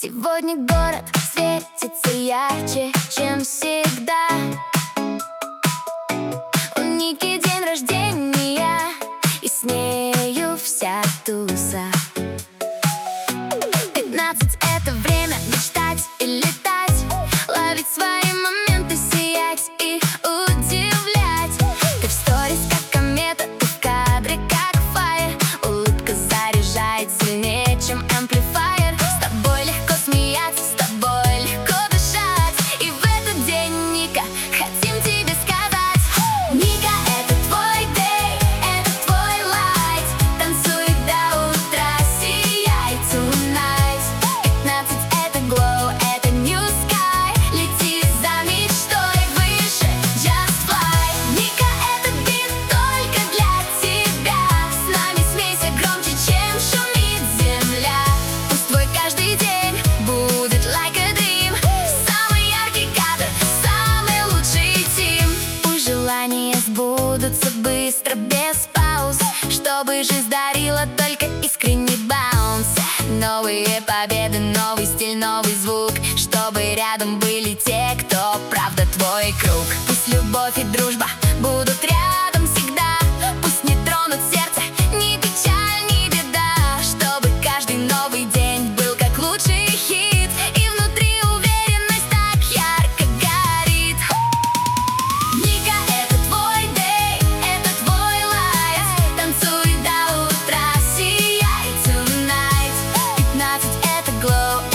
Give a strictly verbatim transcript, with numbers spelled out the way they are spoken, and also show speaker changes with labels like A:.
A: Сегодня город светится ярче, чем всегда. У Ники день рождения, и с нею вся туса. Пятнадцать — это время мечтать и летать, ловить свои моменты, сиять и удивлять. Ты в сторис как комета, ты в кадре как фаер. Улыбка заряжает сильнее, чем амплифайер. С тобой легко смеяться, с тобой легко дышать. И в этот день, Ника, хотим тебе сказать: Ника, это твой дэй, это твой лайт. Танцуй до утра, сияй tonight. Пятнадцать — это glow, это new sky. Лети за мечтой выше, just fly. Ника, этот бит только для тебя. С нами смейся громче, чем шумит земля. Пусть твой каждый день будет like a dream. Самый яркий кадр, самый лучший тим. Пусть желания сбудутся быстро, без пауз, чтобы жизнь дарила только искренний баунс. Новые победы, новый стиль, новый звук, чтобы рядом были те, кто правда твой круг. Пусть любовь и дружба будут рядом всегда. Пусть не тронут сердце ни печаль, ни беда. Чтобы каждый новый день был как лучший хит, и внутри уверенность так ярко горит. Ника, это твой дэй, это твой лайт. Танцуй до утра, сияй tonight. Пятнадцать — это glow,